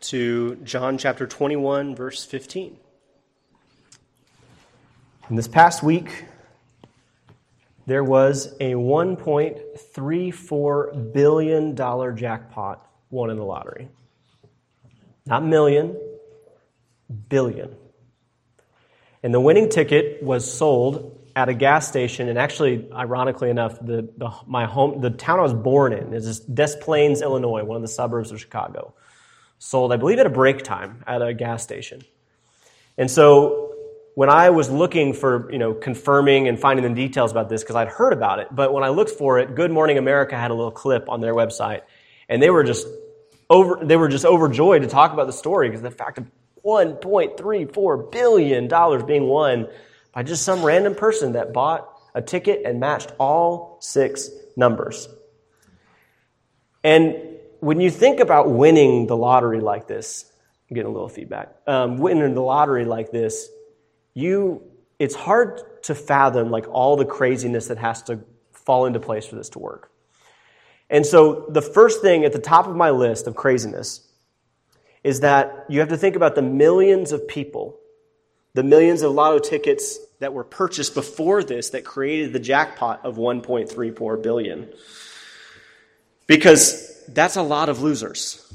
to John chapter 21, verse 15. In this past week, there was a $1.34 billion jackpot won in the lottery. Not million, billion. And the winning ticket was sold at a gas station, and actually, ironically enough, the town I was born in is Des Plaines, Illinois, one of the suburbs of Chicago. Sold, I believe, at a break time at a gas station. And so when I was looking for, confirming and finding the details about this, because I'd heard about it, but when I looked for it, Good Morning America had a little clip on their website, and they were just overjoyed to talk about the story because the fact of $1.34 billion being won by just some random person that bought a ticket and matched all 6 numbers. And when you think about winning the lottery like this, I'm getting a little feedback, winning the lottery like this, it's hard to fathom like all the craziness that has to fall into place for this to work. And so the first thing at the top of my list of craziness is that you have to think about the millions of people, the millions of lotto tickets that were purchased before this that created the jackpot of $1.34 billion. Because that's a lot of losers.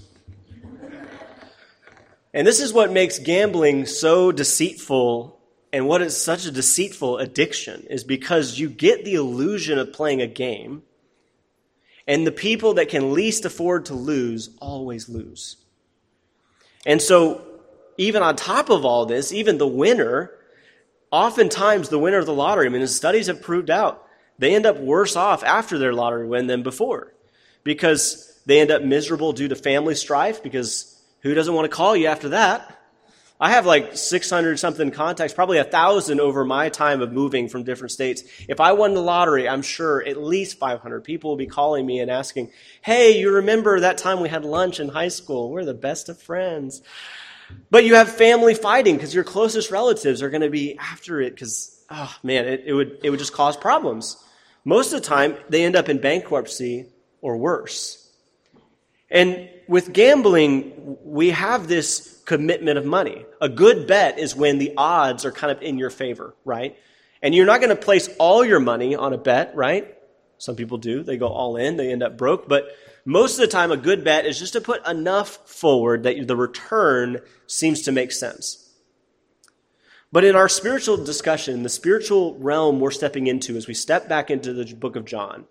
And this is what makes gambling so deceitful, and what is such a deceitful addiction, is because you get the illusion of playing a game, and the people that can least afford to lose always lose. And so, even on top of all this, even the winner, oftentimes the winner of the lottery, as studies have proved out, they end up worse off after their lottery win than before. Because they end up miserable due to family strife, because who doesn't want to call you after that? I have like 600-something contacts, probably 1,000 over my time of moving from different states. If I won the lottery, I'm sure at least 500 people will be calling me and asking, hey, you remember that time we had lunch in high school? We're the best of friends. But you have family fighting because your closest relatives are going to be after it because, it would just cause problems. Most of the time, they end up in bankruptcy or worse. And with gambling, we have this commitment of money. A good bet is when the odds are kind of in your favor, right? And you're not going to place all your money on a bet, right? Some people do. They go all in. They end up broke. But most of the time, a good bet is just to put enough forward that the return seems to make sense. But in our spiritual discussion, the spiritual realm we're stepping into as we step back into the book of John,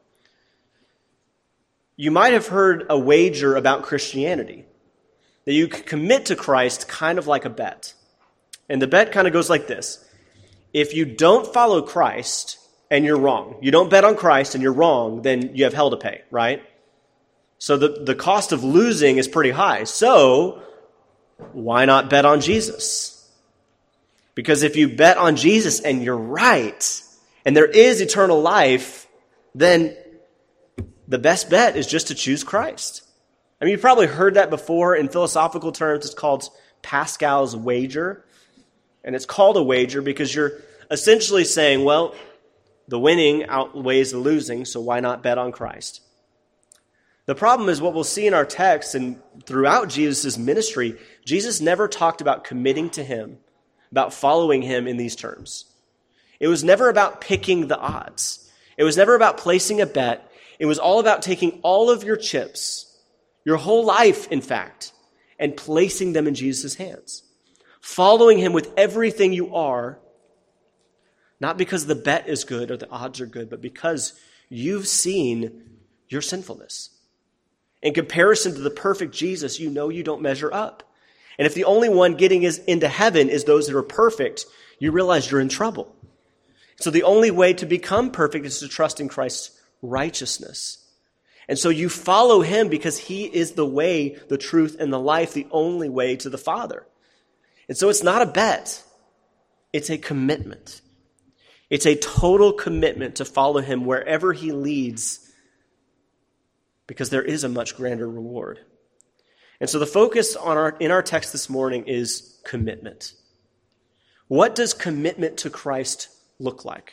you might have heard a wager about Christianity, that you could commit to Christ kind of like a bet. And the bet kind of goes like this. If you don't follow Christ and you're wrong, you don't bet on Christ and you're wrong, then you have hell to pay, right? So the cost of losing is pretty high. So why not bet on Jesus? Because if you bet on Jesus and you're right, and there is eternal life, then the best bet is just to choose Christ. You've probably heard that before. In philosophical terms, it's called Pascal's wager. And it's called a wager because you're essentially saying, well, the winning outweighs the losing, so why not bet on Christ? The problem is what we'll see in our text and throughout Jesus' ministry, Jesus never talked about committing to him, about following him in these terms. It was never about picking the odds. It was never about placing a bet. It was all about taking all of your chips, your whole life, in fact, and placing them in Jesus' hands. Following him with everything you are, not because the bet is good or the odds are good, but because you've seen your sinfulness. In comparison to the perfect Jesus, you know you don't measure up. And if the only one getting into heaven is those that are perfect, you realize you're in trouble. So the only way to become perfect is to trust in Christ's righteousness. And so you follow him because he is the way, the truth, and the life, the only way to the Father. And so it's not a bet. It's a commitment. It's a total commitment to follow him wherever he leads because there is a much grander reward. And so the focus in our text this morning is commitment. What does commitment to Christ look like?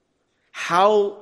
How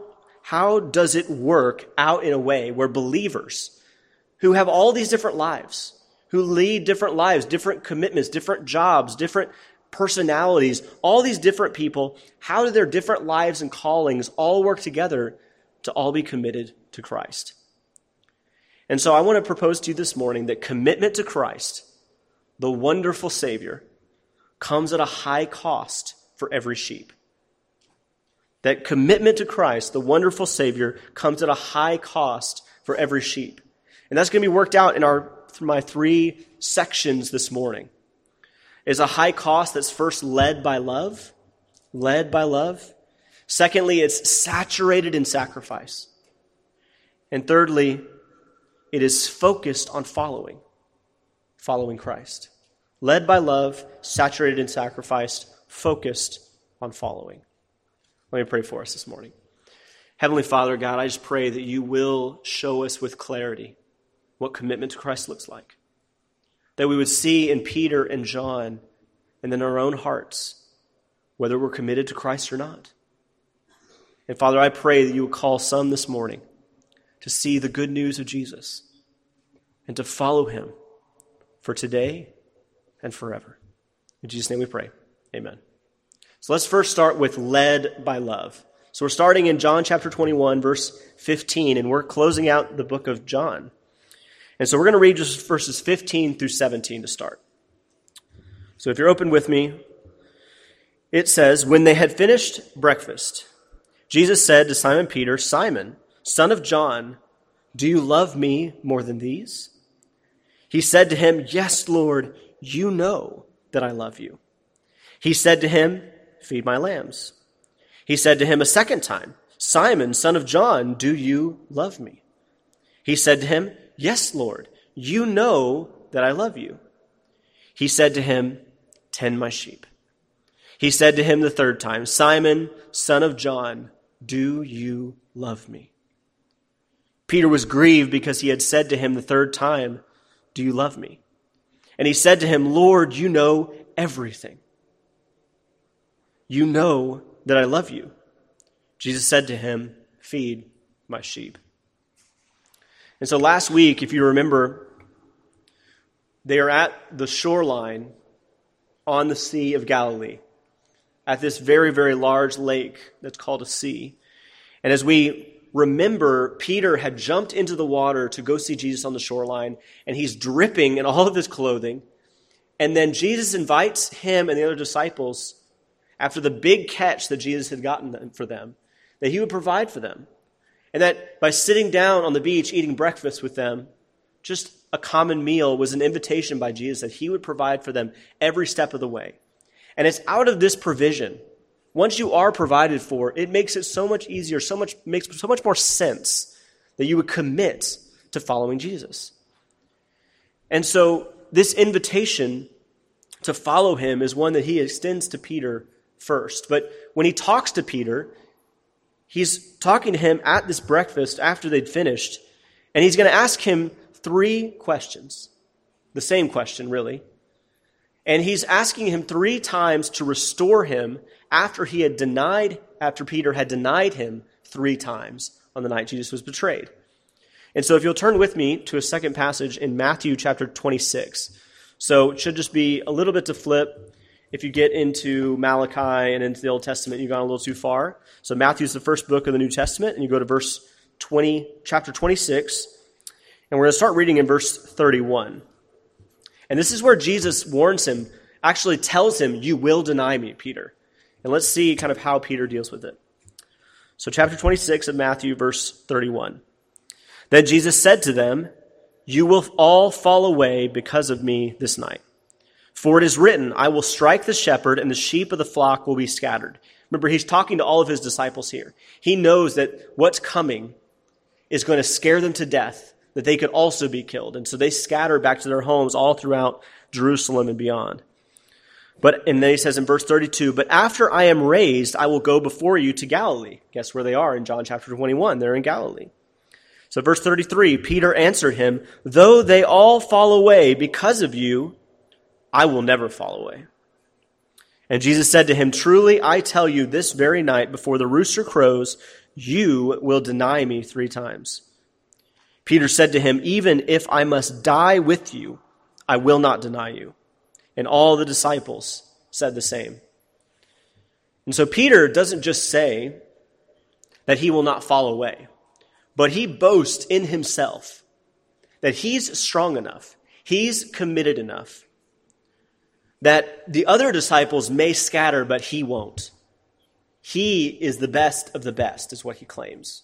does it work out in a way where believers who have all these different lives, who lead different lives, different commitments, different jobs, different personalities, all these different people, how do their different lives and callings all work together to all be committed to Christ? And so I want to propose to you this morning that commitment to Christ, the wonderful Savior, comes at a high cost for every sheep. That commitment to Christ, the wonderful Savior, comes at a high cost for every sheep. And that's going to be worked out in my 3 sections this morning. Is a high cost that's first led by love. Secondly, it's saturated in sacrifice. And thirdly, it is focused on following Christ. Led by love, saturated in sacrifice, focused on following. Let me pray for us this morning. Heavenly Father, God, I just pray that you will show us with clarity what commitment to Christ looks like. That we would see in Peter and John and in our own hearts whether we're committed to Christ or not. And Father, I pray that you would call some this morning to see the good news of Jesus and to follow him for today and forever. In Jesus' name we pray. Amen. So let's first start with led by love. So we're starting in John chapter 21, verse 15, and we're closing out the book of John. And so we're going to read just verses 15 through 17 to start. So if you're open with me, it says, "When they had finished breakfast, Jesus said to Simon Peter, 'Simon, son of John, do you love me more than these?' He said to him, 'Yes, Lord, you know that I love you.' He said to him, 'Feed my lambs.' He said to him a second time, 'Simon, son of John, do you love me?' He said to him, 'Yes, Lord, you know that I love you.' He said to him, 'Tend my sheep.' He said to him the third time, 'Simon, son of John, do you love me?' Peter was grieved because he had said to him the third time, 'Do you love me?' And he said to him, 'Lord, you know everything. You know that I love you.' Jesus said to him, 'Feed my sheep.'" And so last week, if you remember, they are at the shoreline on the Sea of Galilee, at this very, very large lake that's called a sea. And as we remember, Peter had jumped into the water to go see Jesus on the shoreline, and he's dripping in all of his clothing. And then Jesus invites him and the other disciples, after the big catch that Jesus had gotten for them, that he would provide for them. And that by sitting down on the beach, eating breakfast with them, just a common meal, was an invitation by Jesus that he would provide for them every step of the way. And it's out of this provision, once you are provided for, it makes it so much easier, makes so much more sense that you would commit to following Jesus. And so this invitation to follow him is one that he extends to Peter first. But when he talks to Peter, he's talking to him at this breakfast after they'd finished, and he's going to ask him 3 questions. The same question, really. And he's asking him 3 times to restore him after Peter had denied him 3 times on the night Jesus was betrayed. And so if you'll turn with me to a second passage in Matthew chapter 26. So it should just be a little bit to flip. If you get into Malachi and into the Old Testament, you've gone a little too far. So Matthew's the first book of the New Testament, and you go to chapter 26, and we're going to start reading in verse 31. And this is where Jesus warns him, actually tells him, "You will deny me, Peter." And let's see kind of how Peter deals with it. So chapter 26 of Matthew, verse 31. "Then Jesus said to them, 'You will all fall away because of me this night. For it is written, I will strike the shepherd, and the sheep of the flock will be scattered.'" Remember, he's talking to all of his disciples here. He knows that what's coming is going to scare them to death, that they could also be killed. And so they scatter back to their homes all throughout Jerusalem and beyond. And then he says in verse 32, "But after I am raised, I will go before you to Galilee." Guess where they are in John chapter 21? They're in Galilee. So verse 33, Peter answered him, "Though they all fall away because of you, I will never fall away." And Jesus said to him, "Truly I tell you, this very night before the rooster crows, you will deny me 3 times. Peter said to him, "Even if I must die with you, I will not deny you." And all the disciples said the same. And so Peter doesn't just say that he will not fall away, but he boasts in himself that he's strong enough, he's committed enough, that the other disciples may scatter, but he won't. He is the best of the best, is what he claims.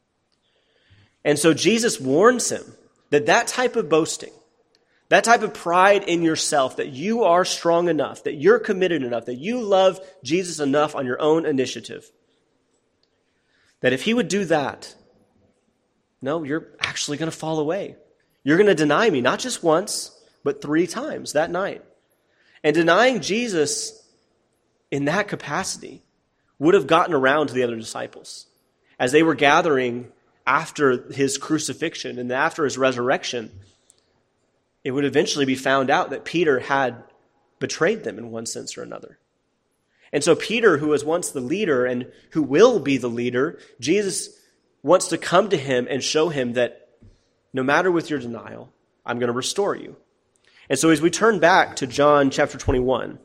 And so Jesus warns him that that type of boasting, that type of pride in yourself, that you are strong enough, that you're committed enough, that you love Jesus enough on your own initiative, that if he would do that, no, you're actually going to fall away. You're going to deny me, not just once, but 3 times that night. And denying Jesus in that capacity would have gotten around to the other disciples. As they were gathering after his crucifixion and after his resurrection, it would eventually be found out that Peter had betrayed them in one sense or another. And so Peter, who was once the leader and who will be the leader, Jesus wants to come to him and show him that no matter with your denial, I'm going to restore you. And so as we turn back to John chapter 21,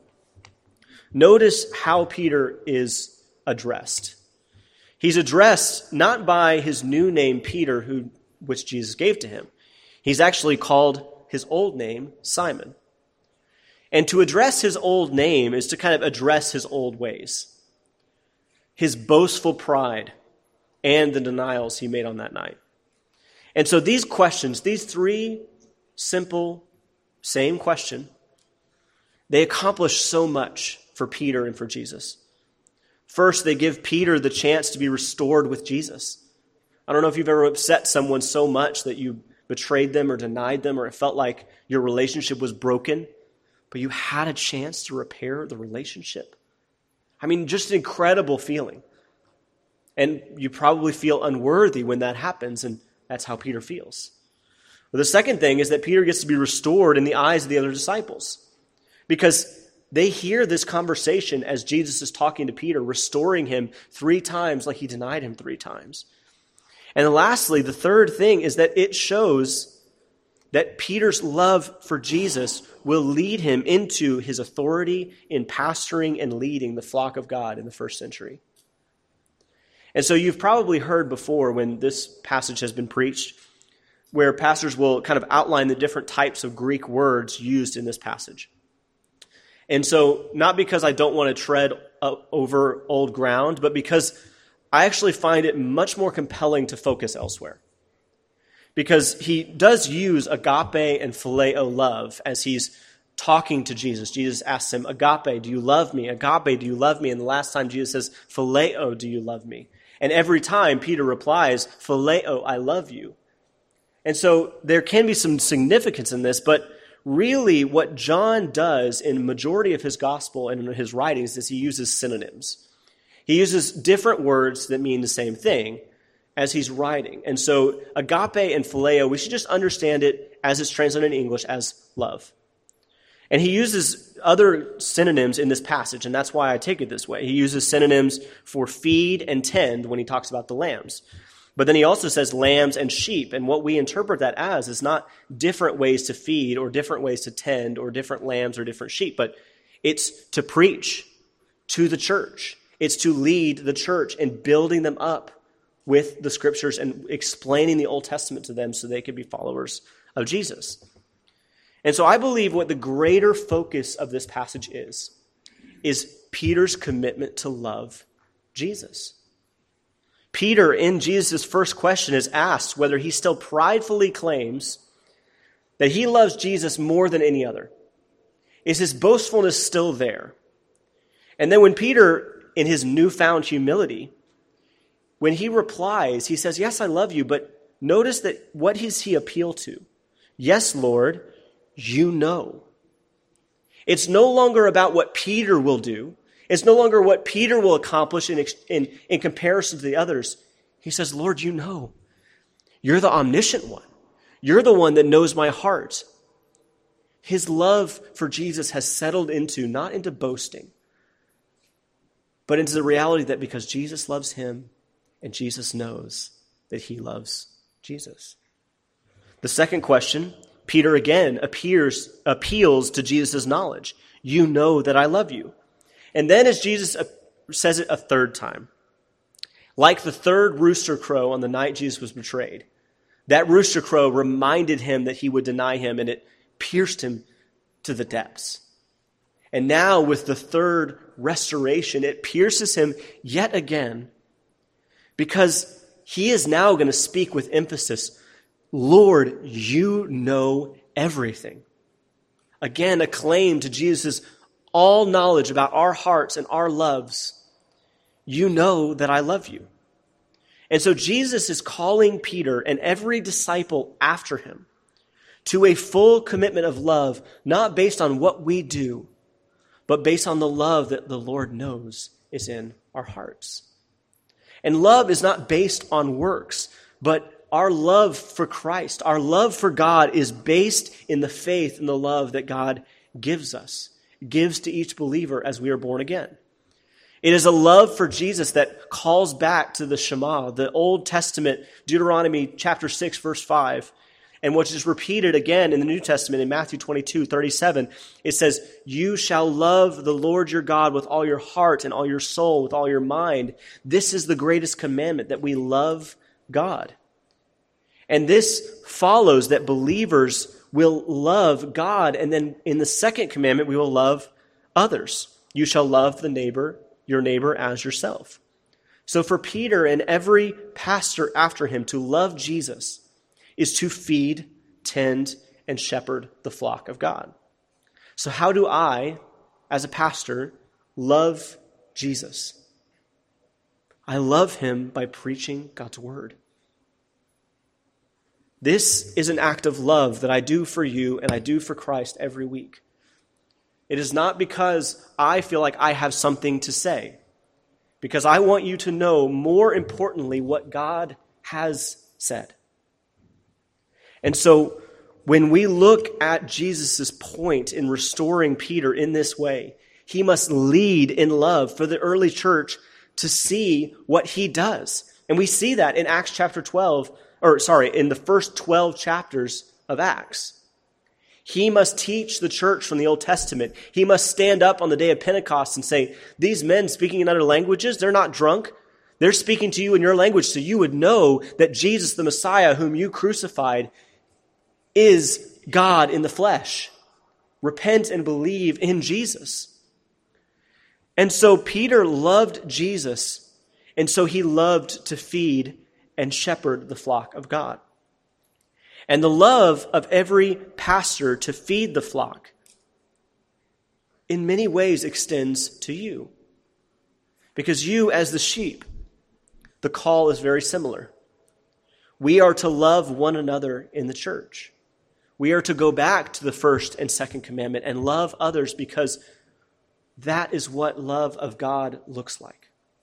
notice how Peter is addressed. He's addressed not by his new name, Peter, which Jesus gave to him. He's actually called his old name, Simon. And to address his old name is to kind of address his old ways, his boastful pride, and the denials he made on that night. And so these questions, these 3 simple, same question, they accomplish so much for Peter and for Jesus. First, they give Peter the chance to be restored with Jesus. I don't know if you've ever upset someone so much that you betrayed them or denied them, or it felt like your relationship was broken, but you had a chance to repair the relationship. I mean, just an incredible feeling. And you probably feel unworthy when that happens, and that's how Peter feels. But the second thing is that Peter gets to be restored in the eyes of the other disciples, because they hear this conversation as Jesus is talking to Peter, restoring him 3 times like he denied him 3 times. And then lastly, the third thing is that it shows that Peter's love for Jesus will lead him into his authority in pastoring and leading the flock of God in the first century. And so you've probably heard before when this passage has been preached, where pastors will kind of outline the different types of Greek words used in this passage. And so not because I don't want to tread over old ground, but because I actually find it much more compelling to focus elsewhere. Because he does use agape and phileo love as he's talking to Jesus. Jesus asks him, agape, do you love me? Agape, do you love me? And the last time Jesus says, phileo, do you love me? And every time Peter replies, phileo, I love you. And so there can be some significance in this, but really what John does in the majority of his gospel and in his writings is he uses synonyms. He uses different words that mean the same thing as he's writing. And so agape and phileo, we should just understand it as it's translated in English as love. And he uses other synonyms in this passage, and that's why I take it this way. He uses synonyms for feed and tend when he talks about the lambs. But then he also says lambs and sheep, and what we interpret that as is not different ways to feed or different ways to tend or different lambs or different sheep, but it's to preach to the church. It's to lead the church in building them up with the scriptures and explaining the Old Testament to them so they could be followers of Jesus. And so I believe what the greater focus of this passage is Peter's commitment to love Jesus. Peter, in Jesus' first question, is asked whether he still pridefully claims that he loves Jesus more than any other. Is his boastfulness still there? And then when Peter, in his newfound humility, when he replies, he says, yes, I love you, but notice that what does he appeal to? Yes, Lord, you know. It's no longer about what Peter will do. It's no longer what Peter will accomplish in comparison to the others. He says, Lord, you know. You're the omniscient one. You're the one that knows my heart. His love for Jesus has settled into, not into boasting, but into the reality that because Jesus loves him and Jesus knows that he loves Jesus. The second question Peter again appeals to Jesus' knowledge. You know that I love you. And then as Jesus says it a third time, like the third rooster crow on the night Jesus was betrayed, that rooster crow reminded him that he would deny him, and it pierced him to the depths. And now with the third restoration, it pierces him yet again, because he is now going to speak with emphasis, Lord, you know everything. Again, a claim to Jesus' all knowledge about our hearts and our loves. You know that I love you. And so Jesus is calling Peter and every disciple after him to a full commitment of love, not based on what we do, but based on the love that the Lord knows is in our hearts. And love is not based on works, but our love for Christ, our love for God is based in the faith and the love that God gives us, gives to each believer as we are born again. It is a love for Jesus that calls back to the Shema, the Old Testament, Deuteronomy chapter 6, verse 5, and which is repeated again in the New Testament in Matthew 22:37. It says, you shall love the Lord your God with all your heart and all your soul, with all your mind. This is the greatest commandment, that we love God. And this follows that believers will love God, and then in the second commandment, we will love others. You shall love your neighbor as yourself. So for Peter and every pastor after him, to love Jesus is to feed, tend, and shepherd the flock of God. So how do I, as a pastor, love Jesus? I love him by preaching God's word. This is an act of love that I do for you and I do for Christ every week. It is not because I feel like I have something to say, because I want you to know, more importantly, what God has said. And so when we look at Jesus' point in restoring Peter in this way, he must lead in love for the early church to see what he does. And we see that in Acts chapter 12, in the first 12 chapters of Acts. He must teach the church from the Old Testament. He must stand up on the day of Pentecost and say, these men speaking in other languages, they're not drunk. They're speaking to you in your language so you would know that Jesus, the Messiah, whom you crucified, is God in the flesh. Repent and believe in Jesus. And so Peter loved Jesus, and so he loved to feed and shepherd the flock of God. And the love of every pastor to feed the flock in many ways extends to you. Because you, as the sheep, the call is very similar. We are to love one another in the church. We are to go back to the first and second commandment and love others, because that is what love of God looks like.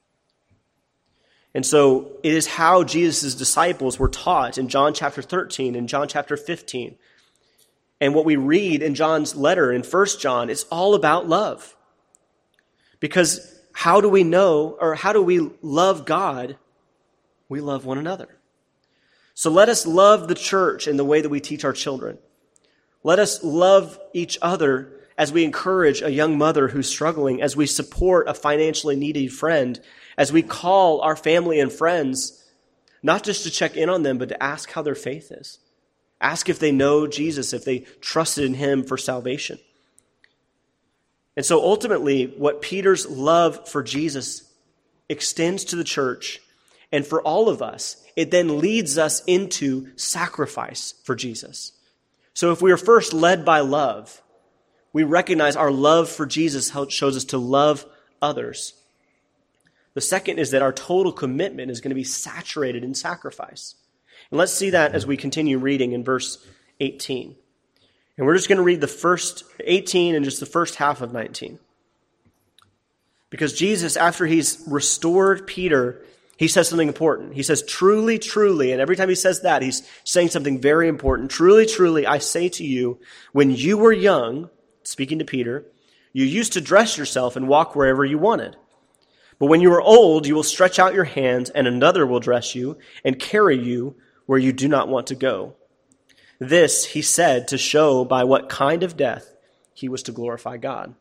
And so it is how Jesus' disciples were taught in John chapter 13 and John chapter 15. And what we read in John's letter in 1 John is all about love. Because how do we know, or how do we love God? We love one another. So let us love the church in the way that we teach our children. Let us love each other as we encourage a young mother who's struggling, as we support a financially needy friend, as we call our family and friends, not just to check in on them, but to ask how their faith is. Ask if they know Jesus, if they trusted in him for salvation. And so ultimately, what Peter's love for Jesus extends to the church, and for all of us, it then leads us into sacrifice for Jesus. So if we are first led by love, we recognize our love for Jesus shows us to love others. The second is that our total commitment is going to be saturated in sacrifice. And let's see that as we continue reading in verse 18. And we're just going to read the first 18 and just the first half of 19. Because Jesus, after he's restored Peter, he says something important. He says, truly, truly, and every time he says that, he's saying something very important. Truly, truly, I say to you, when you were young, speaking to Peter, you used to dress yourself and walk wherever you wanted. But when you are old, you will stretch out your hand, and another will dress you and carry you where you do not want to go. This he said to show by what kind of death he was to glorify God.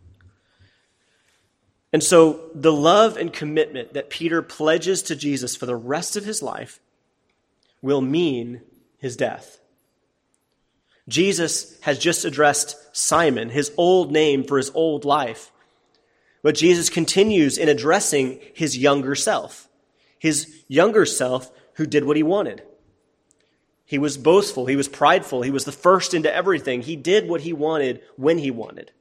And so the love and commitment that Peter pledges to Jesus for the rest of his life will mean his death. Jesus has just addressed Simon, his old name for his old life. But Jesus continues in addressing his younger self who did what he wanted. He was boastful, he was prideful, he was the first into everything. He did what he wanted when he wanted.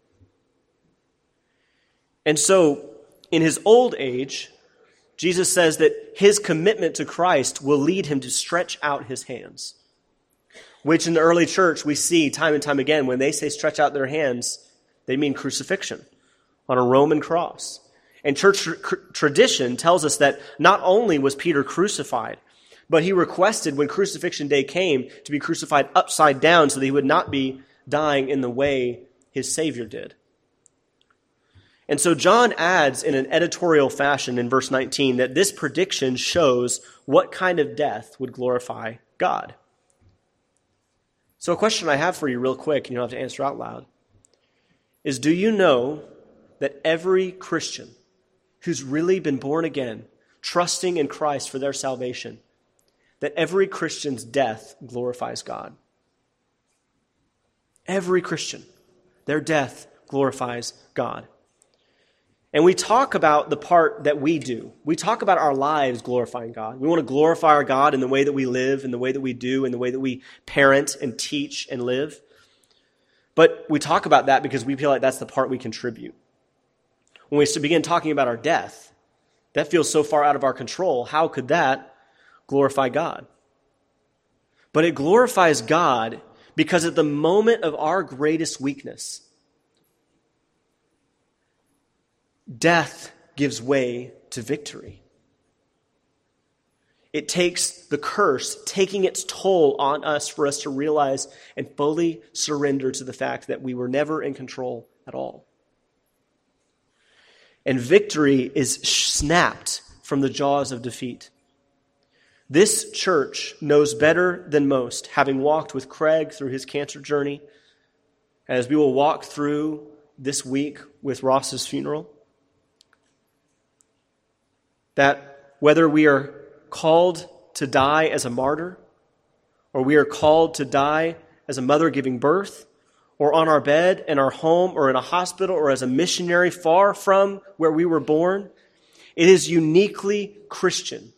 And so, in his old age, Jesus says that his commitment to Christ will lead him to stretch out his hands, which in the early church we see time and time again. When they say stretch out their hands, they mean crucifixion on a Roman cross. And church tradition tells us that not only was Peter crucified, but he requested when crucifixion day came to be crucified upside down so that he would not be dying in the way his Savior did. And so John adds in an editorial fashion in verse 19 that this prediction shows what kind of death would glorify God. So a question I have for you real quick, and you don't have to answer out loud, is do you know that every Christian who's really been born again, trusting in Christ for their salvation, that every Christian's death glorifies God? Every Christian, their death glorifies God. And we talk about the part that we do. We talk about our lives glorifying God. We want to glorify our God in the way that we live, in the way that we do, in the way that we parent and teach and live. But we talk about that because we feel like that's the part we contribute. When we begin talking about our death, that feels so far out of our control. How could that glorify God? But it glorifies God because at the moment of our greatest weakness, death gives way to victory. It takes the curse, taking its toll on us for us to realize and fully surrender to the fact that we were never in control at all. And victory is snapped from the jaws of defeat. This church knows better than most, having walked with Craig through his cancer journey, as we will walk through this week with Ross's funeral, that whether we are called to die as a martyr, or we are called to die as a mother giving birth, or on our bed in our home, or in a hospital, or as a missionary far from where we were born, it is uniquely Christian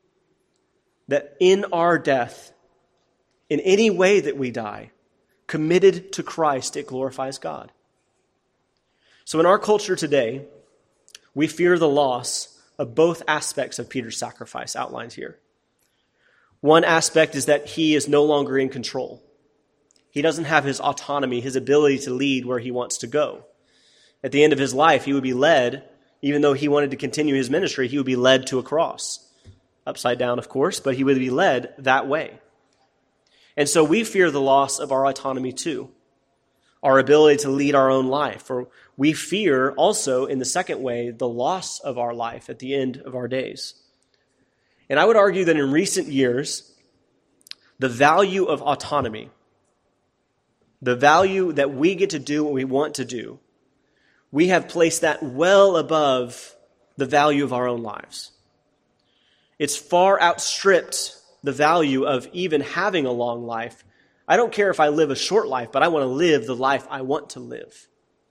that in our death, in any way that we die, committed to Christ, it glorifies God. So in our culture today, we fear the loss of both aspects of Peter's sacrifice outlined here. One aspect is that he is no longer in control. He doesn't have his autonomy, his ability to lead where he wants to go. At the end of his life, he would be led, even though he wanted to continue his ministry, he would be led to a cross. Upside down, of course, but he would be led that way. And so we fear the loss of our autonomy too, our ability to lead our own life. Or we fear also, in the second way, the loss of our life at the end of our days. And I would argue that in recent years, the value of autonomy, the value that we get to do what we want to do, we have placed that well above the value of our own lives. It's far outstripped the value of even having a long life. I don't care if I live a short life, but I want to live the life I want to live.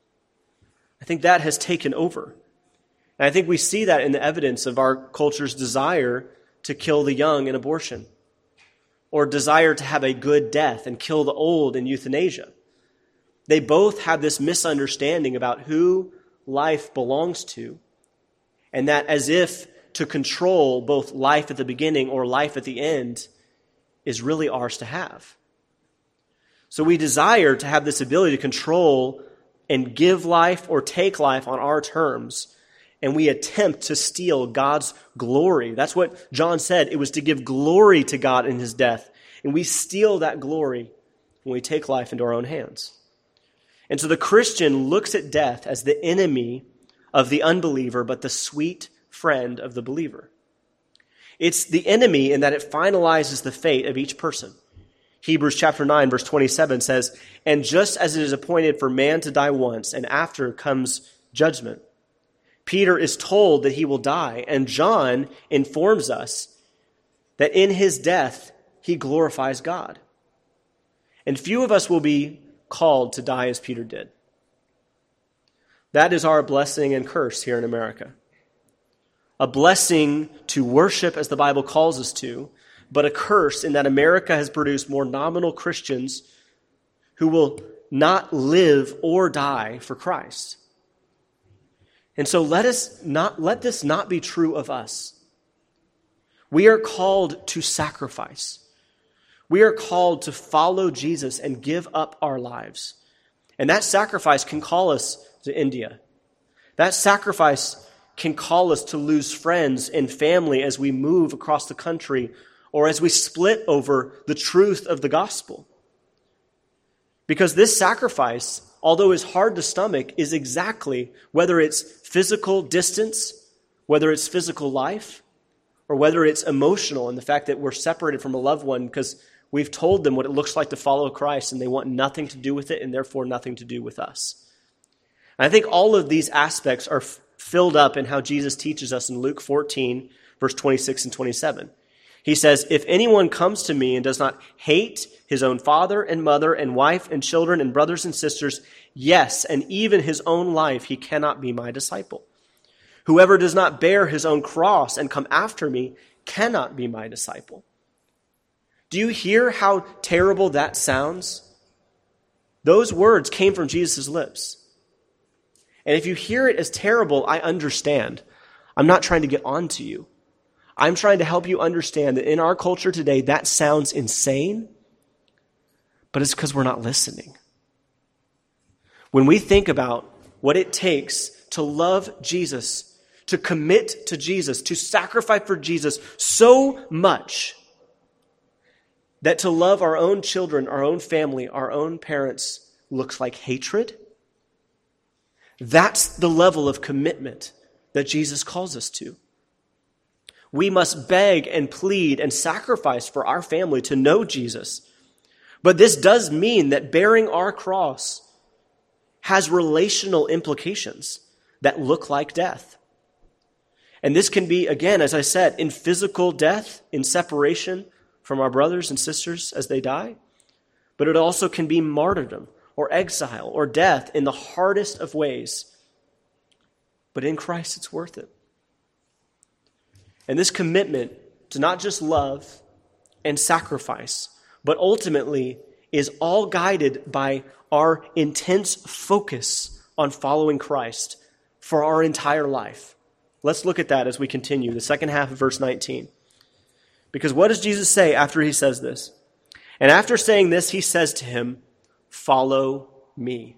I think that has taken over. And I think we see that in the evidence of our culture's desire to kill the young in abortion, or desire to have a good death and kill the old in euthanasia. They both have this misunderstanding about who life belongs to, and that as if to control both life at the beginning or life at the end is really ours to have. So we desire to have this ability to control and give life or take life on our terms, and we attempt to steal God's glory. That's what John said. It was to give glory to God in his death, and we steal that glory when we take life into our own hands. And so the Christian looks at death as the enemy of the unbeliever, but the sweet friend of the believer. It's the enemy in that it finalizes the fate of each person. Hebrews chapter 9, verse 27 says, "And just as it is appointed for man to die once, and after comes judgment." Peter is told that he will die, and John informs us that in his death, he glorifies God. And few of us will be called to die as Peter did. That is our blessing and curse here in America. A blessing to worship as the Bible calls us to, but a curse in that America has produced more nominal Christians who will not live or die for Christ. And so let this not be true of us. We are called to sacrifice. We are called to follow Jesus and give up our lives. And that sacrifice can call us to India. That sacrifice can call us to lose friends and family as we move across the country or as we split over the truth of the gospel. Because this sacrifice, although it's hard to stomach, is exactly, whether it's physical distance, whether it's physical life, or whether it's emotional in the fact that we're separated from a loved one because we've told them what it looks like to follow Christ and they want nothing to do with it and therefore nothing to do with us. And I think all of these aspects are filled up in how Jesus teaches us in Luke 14, verse 26 and 27. He says, "If anyone comes to me and does not hate his own father and mother and wife and children and brothers and sisters, yes, and even his own life, he cannot be my disciple. Whoever does not bear his own cross and come after me cannot be my disciple." Do you hear how terrible that sounds? Those words came from Jesus' lips. And if you hear it as terrible, I understand. I'm not trying to get on to you. I'm trying to help you understand that in our culture today, that sounds insane, but it's because we're not listening. When we think about what it takes to love Jesus, to commit to Jesus, to sacrifice for Jesus so much that to love our own children, our own family, our own parents looks like hatred, that's the level of commitment that Jesus calls us to. We must beg and plead and sacrifice for our family to know Jesus. But this does mean that bearing our cross has relational implications that look like death. And this can be, again, as I said, in physical death, in separation from our brothers and sisters as they die. But it also can be martyrdom or exile or death in the hardest of ways. But in Christ, it's worth it. And this commitment to not just love and sacrifice, but ultimately is all guided by our intense focus on following Christ for our entire life. Let's look at that as we continue, the second half of verse 19. Because what does Jesus say after he says this? And after saying this, he says to him, "Follow me."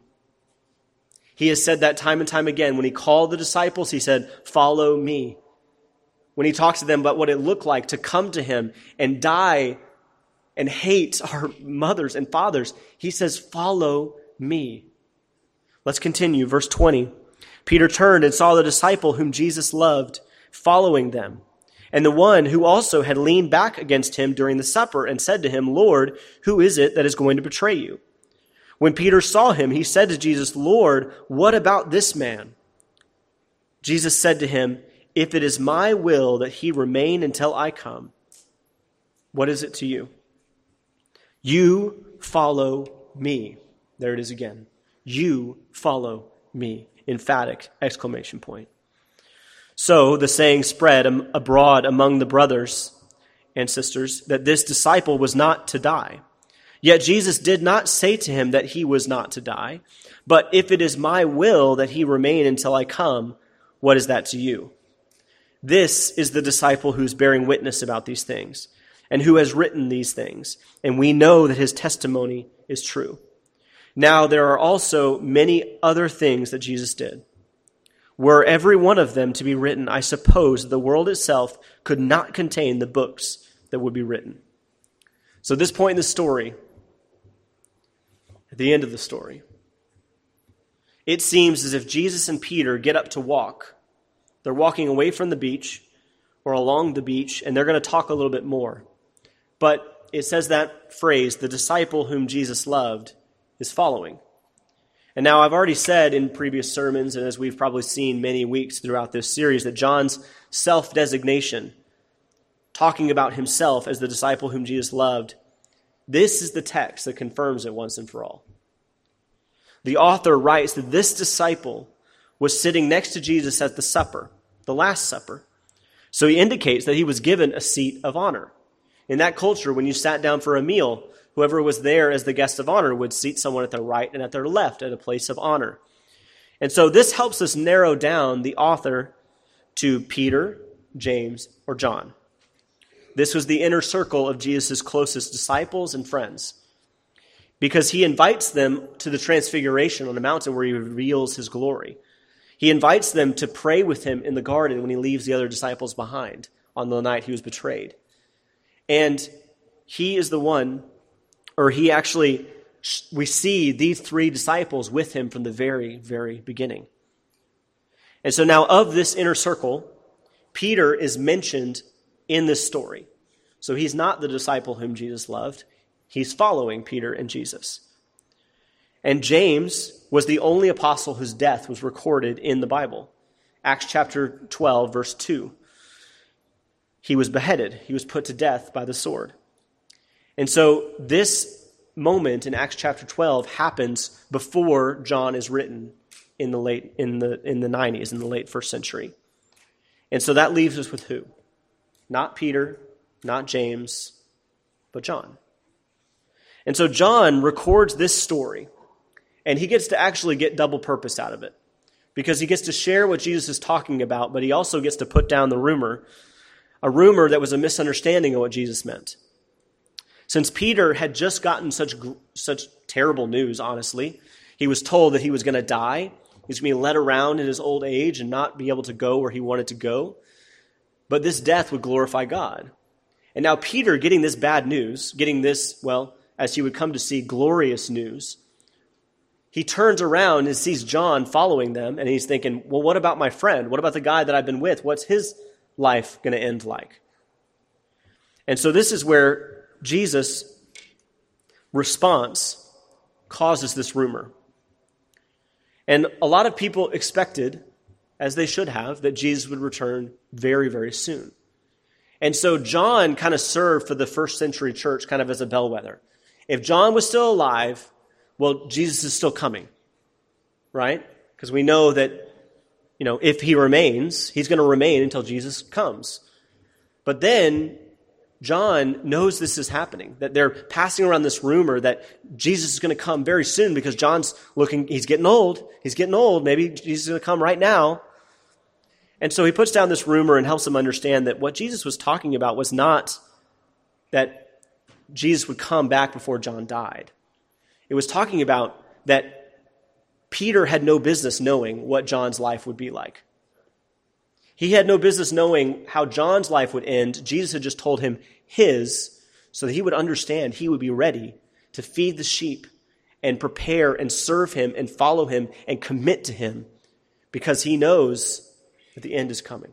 He has said that time and time again. When he called the disciples, he said, "Follow me." When he talks to them about what it looked like to come to him and die and hate our mothers and fathers, he says, "Follow me." Let's continue. Verse 20. Peter turned and saw the disciple whom Jesus loved following them, and the one who also had leaned back against him during the supper and said to him, "Lord, who is it that is going to betray you?" When Peter saw him, he said to Jesus, "Lord, what about this man?" Jesus said to him, "If it is my will that he remain until I come, what is it to you? You follow me." There it is again. You follow me. Emphatic exclamation point. So the saying spread abroad among the brothers and sisters that this disciple was not to die. Yet Jesus did not say to him that he was not to die, but if it is my will that he remain until I come, what is that to you? This is the disciple who is bearing witness about these things and who has written these things, and we know that his testimony is true. Now there are also many other things that Jesus did. Were every one of them to be written, I suppose the world itself could not contain the books that would be written. So at this point in the story, at the end of the story, it seems as if Jesus and Peter get up to walk. They're walking away from the beach or along the beach, and they're going to talk a little bit more. But it says that phrase, the disciple whom Jesus loved, is following. And now I've already said in previous sermons, and as we've probably seen many weeks throughout this series, that John's self-designation, talking about himself as the disciple whom Jesus loved, this is the text that confirms it once and for all. The author writes that this disciple was sitting next to Jesus at the supper, the Last Supper. So he indicates that he was given a seat of honor. In that culture, when you sat down for a meal, whoever was there as the guest of honor would seat someone at their right and at their left at a place of honor. And so this helps us narrow down the author to Peter, James, or John. This was the inner circle of Jesus' closest disciples and friends, because he invites them to the transfiguration on the mountain where he reveals his glory. He invites them to pray with him in the garden when he leaves the other disciples behind on the night he was betrayed. And he is the one, or he actually, we see these three disciples with him from the very, very beginning. And so now of this inner circle, Peter is mentioned in this story. So he's not the disciple whom Jesus loved. He's following Peter and Jesus. And James was the only apostle whose death was recorded in the Bible. Acts chapter 12, verse 2. He was beheaded. He was put to death by the sword. And so this moment in Acts chapter 12 happens before John is written in the 90s, in the late first century. And so that leaves us with who? Not Peter, not James, but John. And so John records this story, and he gets to actually get double purpose out of it, because he gets to share what Jesus is talking about, but he also gets to put down the rumor, a rumor that was a misunderstanding of what Jesus meant. Since Peter had just gotten such terrible news, honestly, he was told that he was going to die. He was going to be led around in his old age and not be able to go where he wanted to go. But this death would glorify God. And now Peter, getting this bad news, getting this, well, as he would come to see, glorious news, he turns around and sees John following them, and he's thinking, well, what about my friend? What about the guy that I've been with? What's his life going to end like? And so this is where Jesus' response causes this rumor. And a lot of people expected, as they should have, that Jesus would return very, very soon. And so John kind of served for the first century church kind of as a bellwether. If John was still alive, well, Jesus is still coming, right? Because we know that, if he remains, he's going to remain until Jesus comes. But then John knows this is happening, that they're passing around this rumor that Jesus is going to come very soon, because John's he's getting old. He's getting old. Maybe Jesus is going to come right now. And so he puts down this rumor and helps them understand that what Jesus was talking about was not that Jesus would come back before John died. It was talking about that Peter had no business knowing what John's life would be like. He had no business knowing how John's life would end. Jesus had just told him his, so that he would understand, he would be ready to feed the sheep and prepare and serve him and follow him and commit to him, because he knows that the end is coming.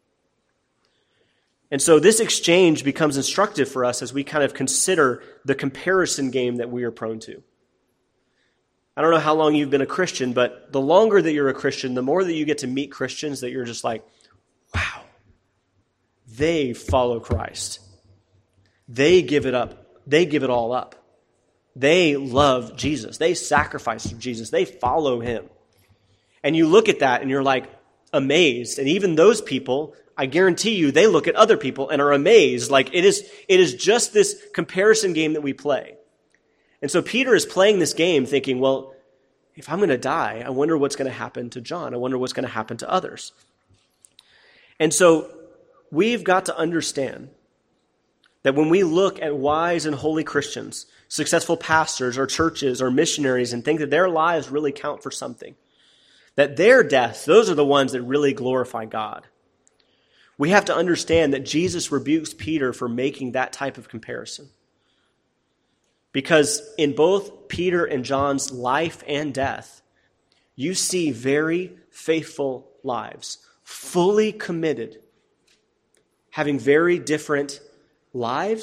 And so this exchange becomes instructive for us as we kind of consider the comparison game that we are prone to. I don't know how long you've been a Christian, but the longer that you're a Christian, the more that you get to meet Christians that you're just like, wow, they follow Christ. They give it up. They give it all up. They love Jesus. They sacrifice for Jesus. They follow him. And you look at that and you're like amazed. And even those people, I guarantee you, they look at other people and are amazed. Like it is just this comparison game that we play. And so Peter is playing this game thinking, well, if I'm going to die, I wonder what's going to happen to John. I wonder what's going to happen to others. And so we've got to understand that when we look at wise and holy Christians, successful pastors or churches or missionaries, and think that their lives really count for something, that their deaths, those are the ones that really glorify God. We have to understand that Jesus rebukes Peter for making that type of comparison. Because in both Peter and John's life and death, you see very faithful lives, fully committed, having very different lives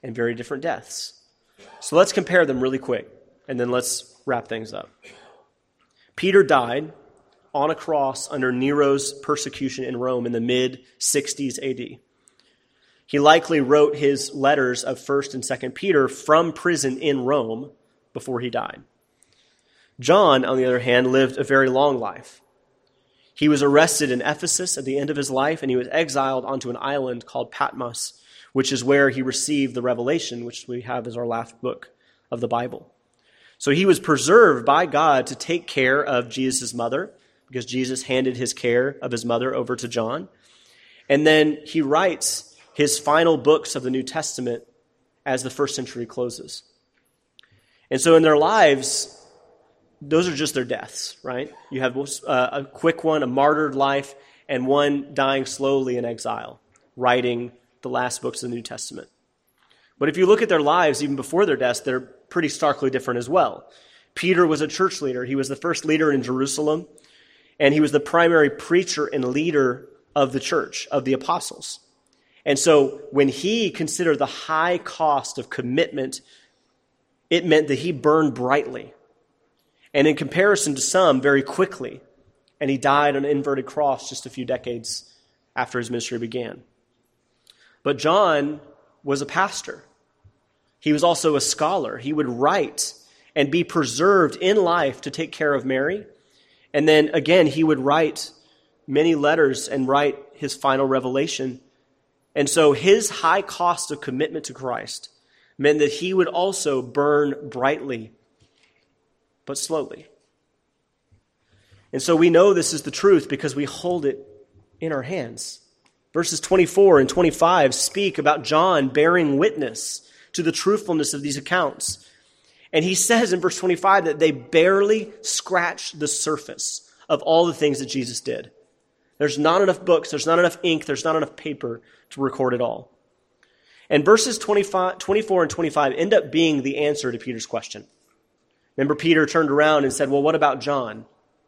and very different deaths. So let's compare them really quick, and then let's wrap things up. Peter died on a cross under Nero's persecution in Rome in the mid-60s AD. He likely wrote his letters of 1st and 2nd Peter from prison in Rome before he died. John, on the other hand, lived a very long life. He was arrested in Ephesus at the end of his life, and he was exiled onto an island called Patmos, which is where he received the Revelation, which we have as our last book of the Bible. So he was preserved by God to take care of Jesus' mother, because Jesus handed his care of his mother over to John. And then he writes his final books of the New Testament as the first century closes. And so in their lives, those are just their deaths, right? You have a quick one, a martyred life, and one dying slowly in exile, writing the last books of the New Testament. But if you look at their lives, even before their deaths, they're pretty starkly different as well. Peter was a church leader. He was the first leader in Jerusalem, and he was the primary preacher and leader of the church, of the apostles. And so when he considered the high cost of commitment, it meant that he burned brightly. And in comparison to some, very quickly. And he died on an inverted cross just a few decades after his ministry began. But John was a pastor. He was also a scholar. He would write and be preserved in life to take care of Mary. And then again, he would write many letters and write his final revelation. And so his high cost of commitment to Christ meant that he would also burn brightly, but slowly. And so we know this is the truth because we hold it in our hands. Verses 24 and 25 speak about John bearing witness to the truthfulness of these accounts. And he says in verse 25 that they barely scratched the surface of all the things that Jesus did. There's not enough books, there's not enough ink, there's not enough paper to record it all. And verses 24 and 25 end up being the answer to Peter's question. Remember, Peter turned around and said, well, what about John?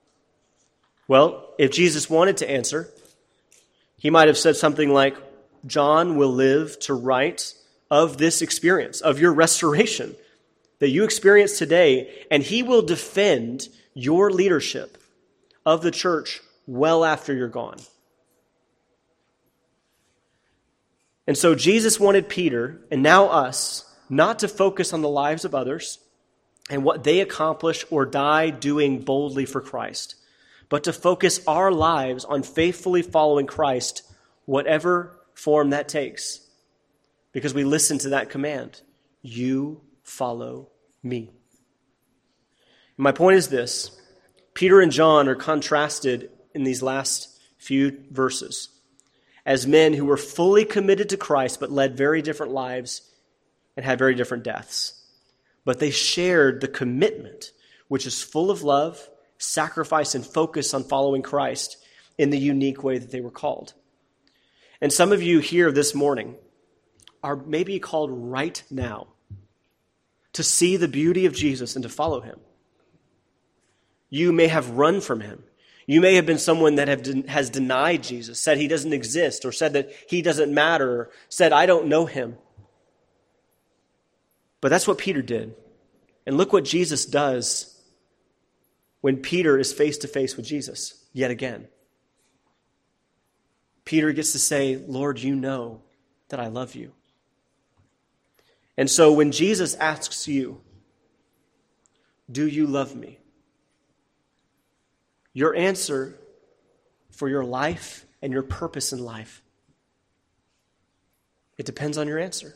Well, if Jesus wanted to answer, he might have said something like, John will live to write of this experience, of your restoration that you experience today, and he will defend your leadership of the church well after you're gone. And so Jesus wanted Peter, and now us, not to focus on the lives of others and what they accomplish or die doing boldly for Christ, but to focus our lives on faithfully following Christ, whatever form that takes. Because we listen to that command, you follow me. And my point is this, Peter and John are contrasted in these last few verses as men who were fully committed to Christ but led very different lives and had very different deaths. But they shared the commitment, which is full of love, sacrifice, and focus on following Christ in the unique way that they were called. And some of you here this morning are maybe called right now to see the beauty of Jesus and to follow him. You may have run from him. You may have been someone that has denied Jesus, said he doesn't exist, or said that he doesn't matter, or said, I don't know him. But that's what Peter did. And look what Jesus does when Peter is face to face with Jesus yet again. Peter gets to say, Lord, you know that I love you. And so when Jesus asks you, do you love me? Your answer for your life and your purpose in life, it depends on your answer.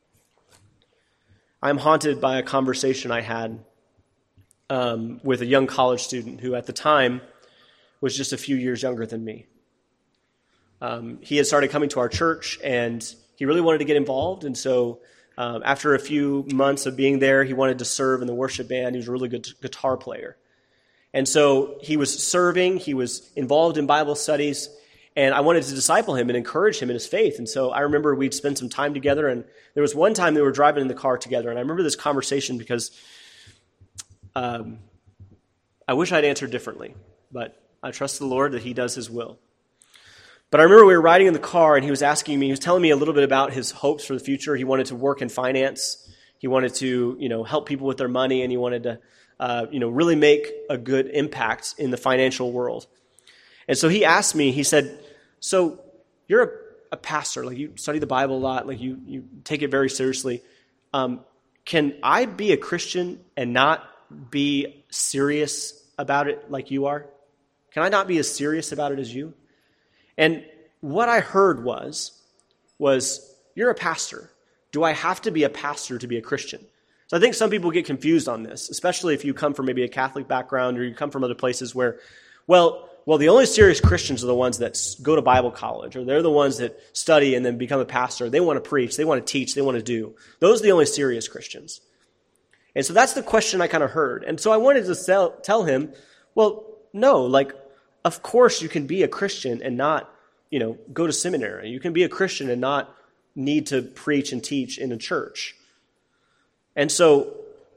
I'm haunted by a conversation I had with a young college student who at the time was just a few years younger than me. He had started coming to our church and he really wanted to get involved. And so after a few months of being there, he wanted to serve in the worship band. He was a really good guitar player. And so he was serving, he was involved in Bible studies, and I wanted to disciple him and encourage him in his faith. And so I remember we'd spend some time together, and there was one time they were driving in the car together, and I remember this conversation because I wish I'd answered differently, but I trust the Lord that he does his will. But I remember we were riding in the car, and he was telling me a little bit about his hopes for the future. He wanted to work in finance. He wanted to, help people with their money, and he wanted to, really make a good impact in the financial world. And so he asked me, he said, so you're a pastor, like you study the Bible a lot, like you take it very seriously. Can I be a Christian and not be serious about it like you are? Can I not be as serious about it as you? And what I heard was, you're a pastor. Do I have to be a pastor to be a Christian? So I think some people get confused on this, especially if you come from maybe a Catholic background or you come from other places where, well, the only serious Christians are the ones that go to Bible college, or they're the ones that study and then become a pastor. They want to preach, they want to teach, they want to do. Those are the only serious Christians. And so that's the question I kind of heard. And so I wanted to tell him, well, no, like, of course you can be a Christian and not, go to seminary. You can be a Christian and not need to preach and teach in a church. And so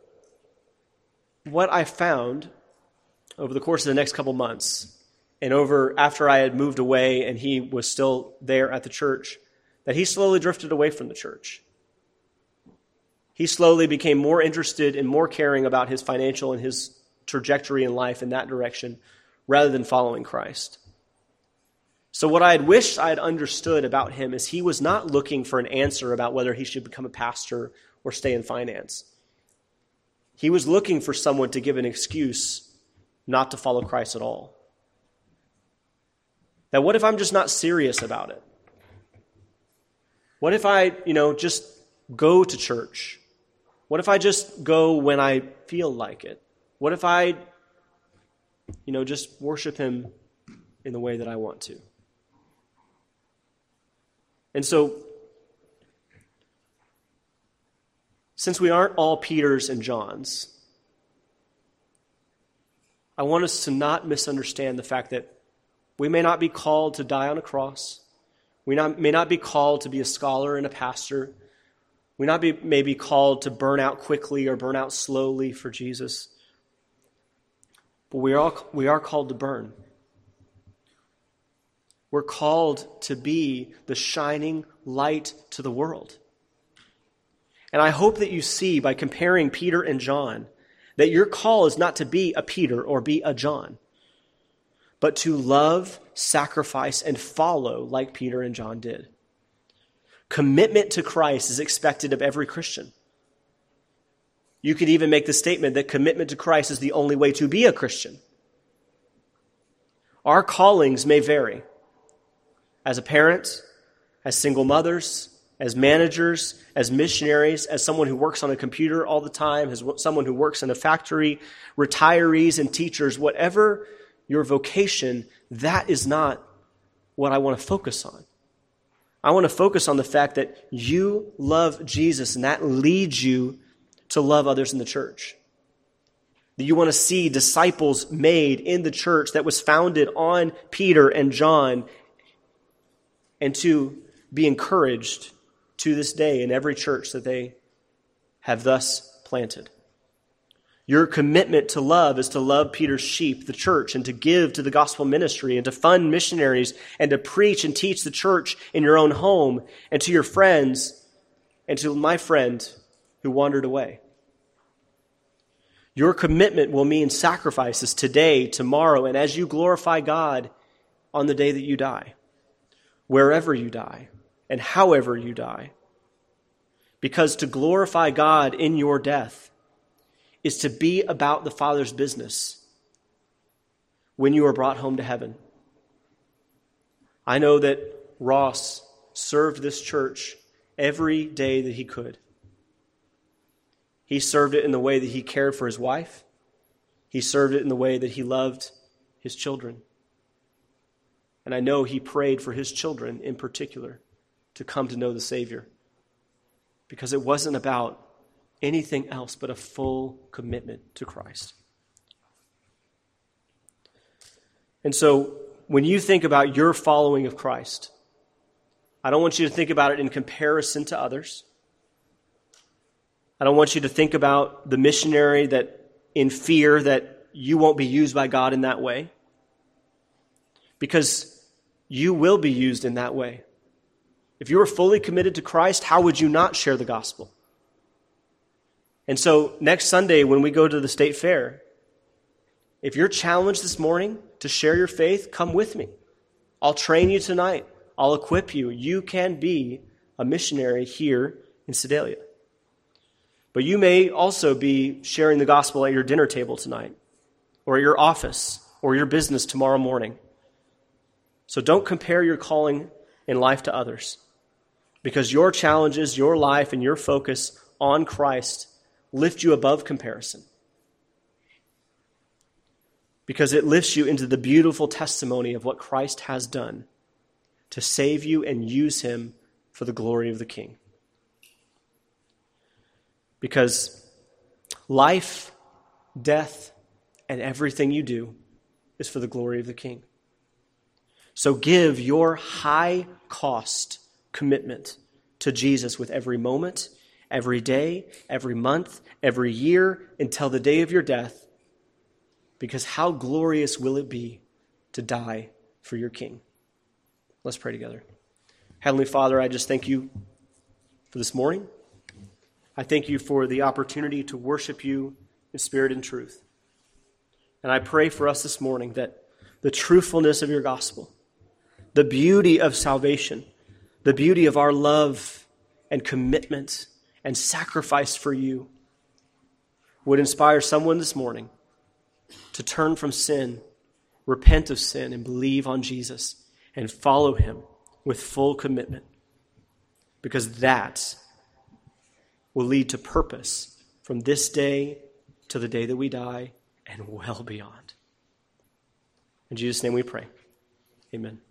what I found over the course of the next couple months, and after I had moved away and he was still there at the church, that he slowly drifted away from the church. He slowly became more interested and more caring about his financial and his trajectory in life in that direction rather than following Christ. So what I had wished I had understood about him is he was not looking for an answer about whether he should become a pastor or stay in finance. He was looking for someone to give an excuse not to follow Christ at all. That what if I'm just not serious about it? What if I, just go to church? What if I just go when I feel like it? What if I, just worship him in the way that I want to? And so, since we aren't all Peters and Johns, I want us to not misunderstand the fact that we may not be called to die on a cross. We may not be called to be a scholar and a pastor. We may be called to burn out quickly or burn out slowly for Jesus. But we are called to burn. We're called to be the shining light to the world. And I hope that you see by comparing Peter and John that your call is not to be a Peter or be a John, but to love, sacrifice, and follow like Peter and John did. Commitment to Christ is expected of every Christian. You could even make the statement that commitment to Christ is the only way to be a Christian. Our callings may vary. As a parent, as single mothers, as managers, as missionaries, as someone who works on a computer all the time, as someone who works in a factory, retirees and teachers, whatever your vocation, that is not what I want to focus on. I want to focus on the fact that you love Jesus, and that leads you to love others in the church. That you want to see disciples made in the church that was founded on Peter and John, and to be encouraged to this day in every church that they have thus planted. Your commitment to love is to love Peter's sheep, the church, and to give to the gospel ministry, and to fund missionaries, and to preach and teach the church in your own home, and to your friends, and to my friend who wandered away. Your commitment will mean sacrifices today, tomorrow, and as you glorify God on the day that you die, wherever you die, and however you die. Because to glorify God in your death is to be about the Father's business when you are brought home to heaven. I know that Ross served this church every day that he could. He served it in the way that he cared for his wife. He served it in the way that he loved his children. And I know he prayed for his children in particular to come to know the Savior, because it wasn't about anything else but a full commitment to Christ. And so when you think about your following of Christ, I don't want you to think about it in comparison to others. I don't want you to think about the missionary that in fear that you won't be used by God in that way. Because you will be used in that way. If you are fully committed to Christ, how would you not share the gospel? And so next Sunday when we go to the state fair, if you're challenged this morning to share your faith, come with me. I'll train you tonight. I'll equip you. You can be a missionary here in Sedalia. But you may also be sharing the gospel at your dinner table tonight, or at your office, or your business tomorrow morning. So don't compare your calling in life to others, because your challenges, your life, and your focus on Christ lift you above comparison. Because it lifts you into the beautiful testimony of what Christ has done to save you and use him for the glory of the King. Because life, death, and everything you do is for the glory of the King. So give your high-cost commitment to Jesus with every moment, every day, every month, every year, until the day of your death. Because how glorious will it be to die for your King? Let's pray together. Heavenly Father, I just thank you for this morning. I thank you for the opportunity to worship you in spirit and truth. And I pray for us this morning that the truthfulness of your gospel, the beauty of salvation, the beauty of our love and commitment and sacrifice for you would inspire someone this morning to turn from sin, repent of sin, and believe on Jesus and follow him with full commitment. Because that will lead to purpose from this day to the day that we die and well beyond. In Jesus' name we pray. Amen.